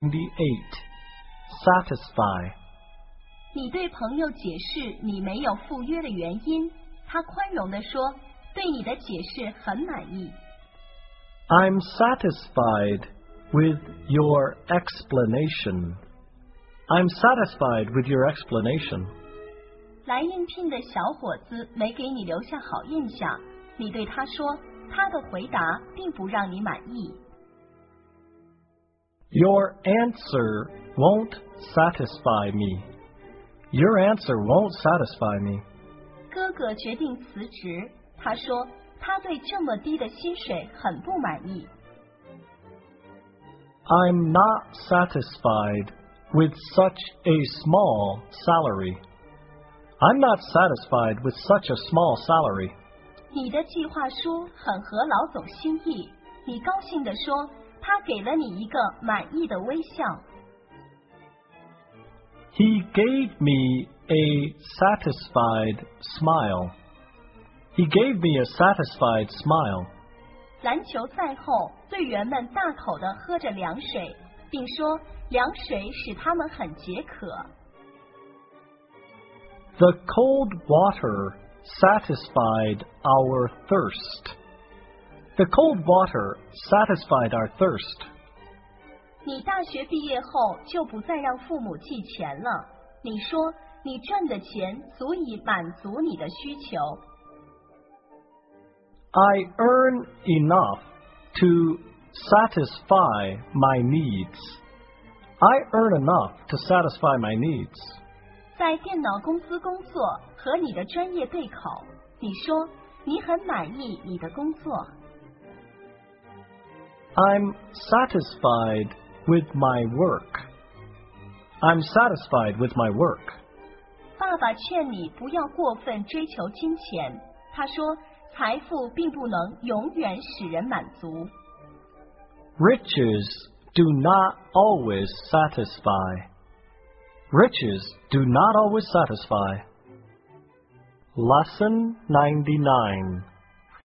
98. Satisfy. 你对朋友解释你没有赴约的原因，他宽容地说，对你的解释很满意。 I'm satisfied with your explanation. I'm satisfied with your explanation. 来应聘的小伙子没给你留下好印象，你对他说，他的回答并不让你满意。 Your answer won't satisfy me. Your answer won't satisfy me. 哥哥决定辞职，他说他对这么低的薪水很不满意。 I'm not satisfied with such a small salary. I'm not satisfied with such a small salary. 你的计划书很合老总心意，你高兴地说，他给了你一个满意的微笑。 He gave me a satisfied smile. He gave me a satisfied smile. 篮球赛后，队员们大口地喝着凉水，并说凉水使他们很解渴。 The cold water satisfied our thirst. The cold water satisfied our thirst. 你大学毕业后就不再让父母寄钱了，你说你赚的钱足以满足你的需求。 I earn enough to satisfy my needs. I earn enough to satisfy my needs. 在电脑公司工作和你的专业对口，你说你很满意你的工作。 I'm satisfied with my work. I'm satisfied with my work. 爸爸劝你不要过分追求金钱，他说财富并不能永远使人满足。 Riches do not always satisfy. Riches do not always satisfy. Lesson 99.